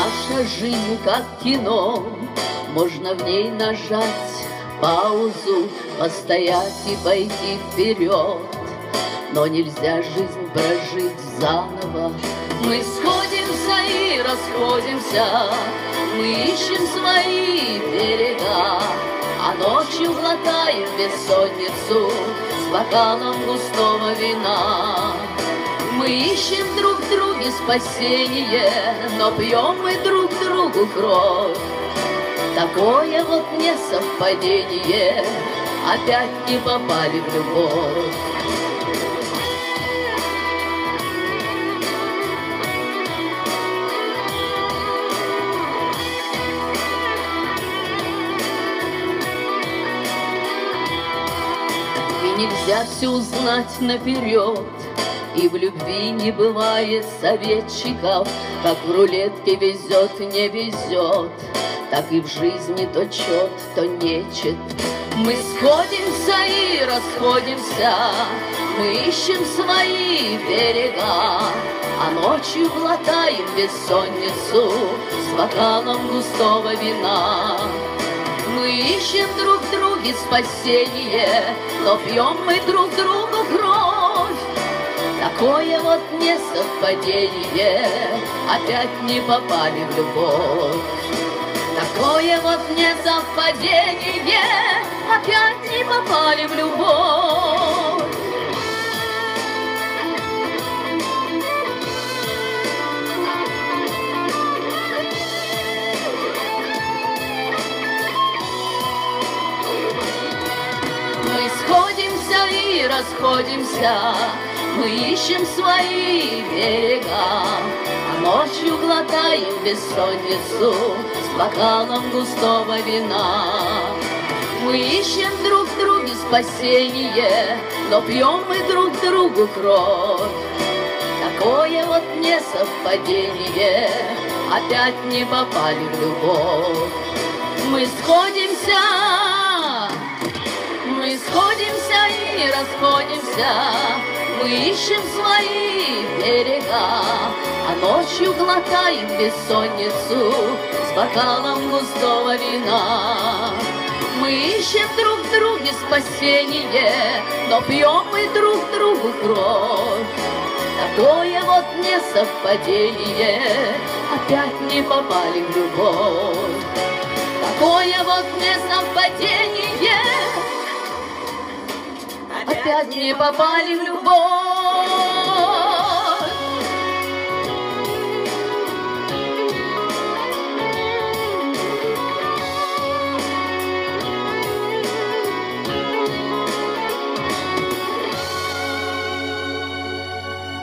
Наша жизнь как кино, можно в ней нажать паузу, постоять и пойти вперед. Но нельзя жизнь прожить заново. Мы сходимся и расходимся, мы ищем свои берега, а ночью глотаем бессонницу с бокалом густого вина. Мы ищем друг в друге спасение, но пьем мы друг другу кровь. Такое вот несовпадение, опять не попали в любовь. И нельзя все узнать наперед, и в любви не бывает советчиков. Как в рулетке везет, не везет, так и в жизни то чет, то нечет. Мы сходимся и расходимся, мы ищем свои берега, а ночью глотаем бессонницу с бокалом густого вина. Мы ищем друг в друге спасение, но пьем мы друг другу кровь. Такое вот несовпадение, опять не попали в любовь. Такое вот несовпадение, опять не попали в любовь. Мы сходимся и расходимся, мы ищем свои берега, а ночью глотаем бессонницу с бокалом густого вина. Мы ищем друг в друге спасение, но пьем мы друг другу кровь. Такое вот несовпадение, опять не попали в любовь. Мы сходимся и расходимся, мы ищем свои берега, а ночью глотаем бессонницу с бокалом густого вина. Мы ищем друг в друге спасение, но пьем мы друг другу кровь. Такое вот несовпадение, опять не попали в любовь. Такое вот несовпадение, опять не попали в любовь.